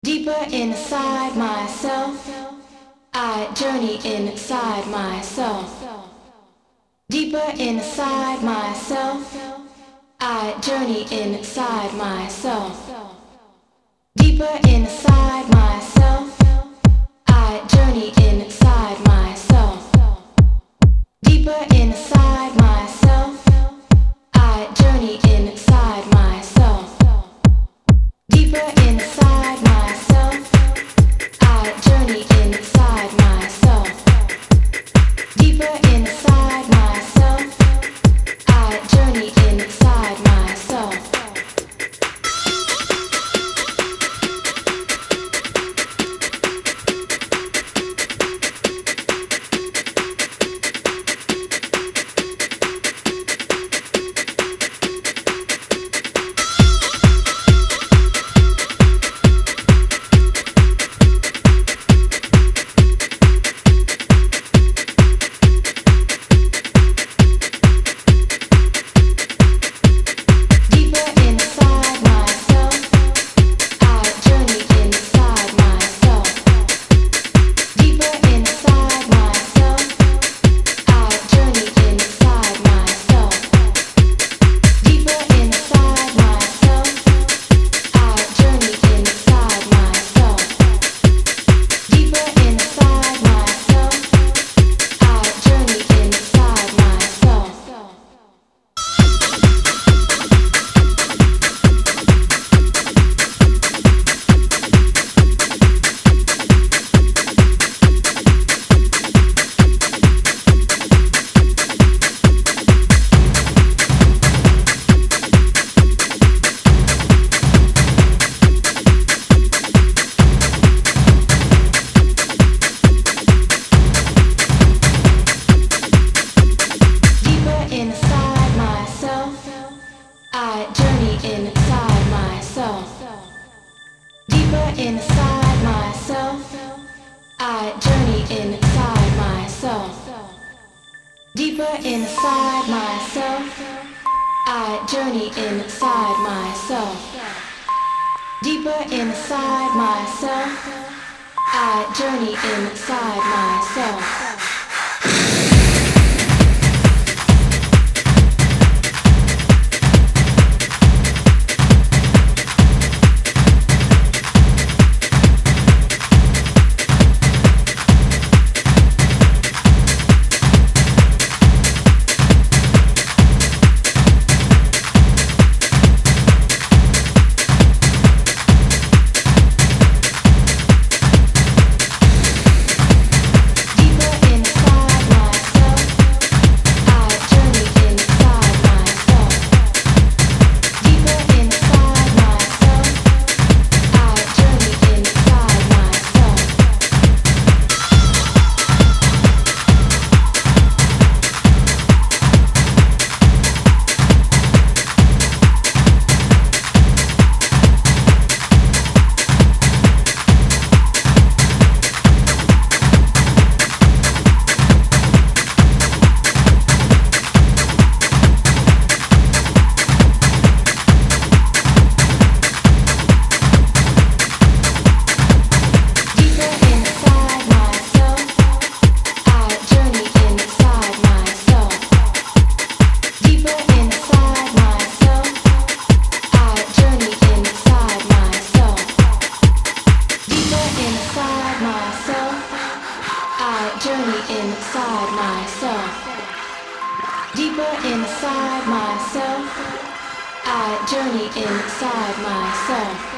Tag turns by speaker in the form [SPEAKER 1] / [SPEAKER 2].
[SPEAKER 1] Deeper inside myself, I journey inside myself. Deeper inside myself, I journey inside myself. Deeper inside myself, I journey inside myself. Deeper inside myself, I journey inside myself. Deeper inside myself, I journey inside myself. Deeper inside myself, I journey inside myself. I journey inside myself. Deeper inside myself, I journey inside myself. Deeper inside myself, I journey inside myself. Deeper inside myself, I journey inside myself. Journey inside myself. Deeper inside myself, I journey inside myself.